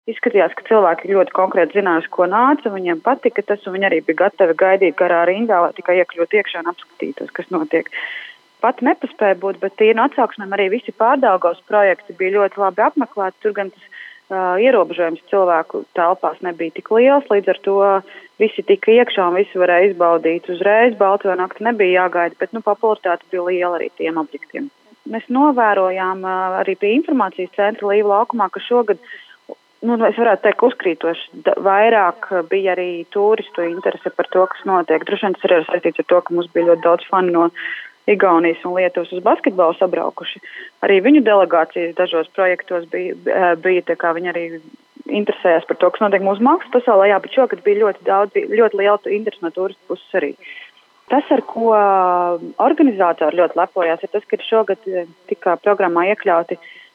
Izskatījās, ka cilvēki ļoti konkrēti zinājuši, ko nāca, viņiem patika tas, un viņi arī bija gatavi gaidīt garā rindā, lai tikai iekļūt iekšā un apskatītos, kas notiek. Pat nepaspēja būt, bet tīri no atsauksmēm arī visi Pārdaugavas projekti bija ļoti labi apmeklēti. Tur gan tas ierobežojums cilvēku telpās nebija tik liels, līdz ar to visi tika iekšā un visi varēja izbaudīt uzreiz. Balto nakti nebija jāgaida, bet popularitāte bija liela arī tiem objektiem. Mēs novērojām arī pie informācijas centra Līva laukumā, ka šogad es varētu teikt, uzkrītoši vairāk bija arī turistu interese par to, kas notiek. Droši vien tas arī ir saistīts ar to, ka mums bija ļoti daudz fani no Igaunijas un Lietuvas uz basketbolu sabraukuši. Arī viņu delegācijas dažos projektos bija tā kā viņi arī interesējās par to, kas notiek mūsu mākslas pasaulē, bet šogad bija ļoti liela interese no turistu puses arī. Tas, ar ko organizatori ļoti lepojās, ir tas, ka šogad tika programmā iekļauti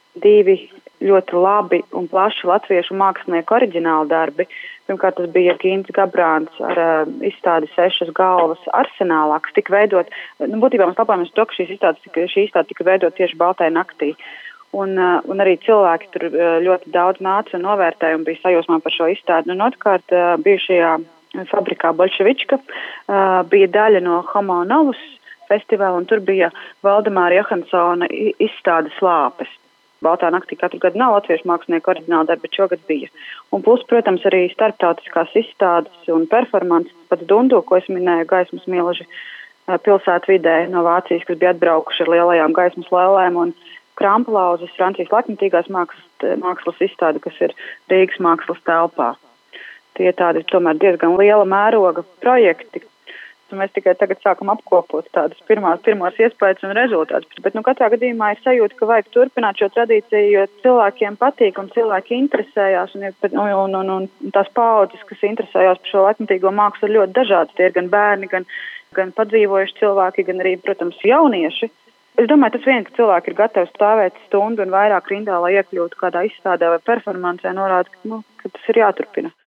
2 ļoti labi un plaši latviešu mākslinieku oriģināli darbi. Pirmkārt, tas bija Gints Gabrāns ar izstādi 6 galvas arsenālā, kas tika veidot. Būtībā mēs lepojamies to, ka šī izstāde tika veidot tieši Baltai naktī. Un arī cilvēki tur ļoti daudz nāca un novērtēja un bija sajūsmā par šo izstādi. Un otrkārt, bijušajā fabrikā Bolševička bija daļa no Homo Novus festivāla, un tur bija Valdemāra Johansona izstāde Slāpes. Baltā naktī katru gadu nav latviešu mākslinieku oriģināla darba, bet šogad bija. Un plus, protams, arī starptautiskās izstādes un performances, pats Dundu, ko es minēju, gaismas milži pilsētvidē no Vācijas, kas bija atbraukuši ar lielajām gaismas lēlēm, un Kramplauzes, Francijas laikmetīgās mākslas izstāde, kas ir Rīgas mākslas telpā. Tie tādi tomēr diezgan liela mēroga projekti. Mēs tikai tagad sākam apkopot tādas pirmās iespējas un rezultātus. Bet katrā gadījumā ir sajūta, ka vajag turpināt šo tradīciju, jo cilvēkiem patīk un cilvēki interesējās. Un tās paaudzes, kas interesējās par šo laikmetīgo mākslu, ir ļoti dažādas. Tie ir gan bērni, gan padzīvojuši cilvēki, gan arī, protams, jaunieši. Es domāju, tas ka cilvēki ir gatavi stāvēt stundu un vairāk rindā, lai iekļūtu kādā izstādē vai performancē, norāda, ka tas ir jāturpina.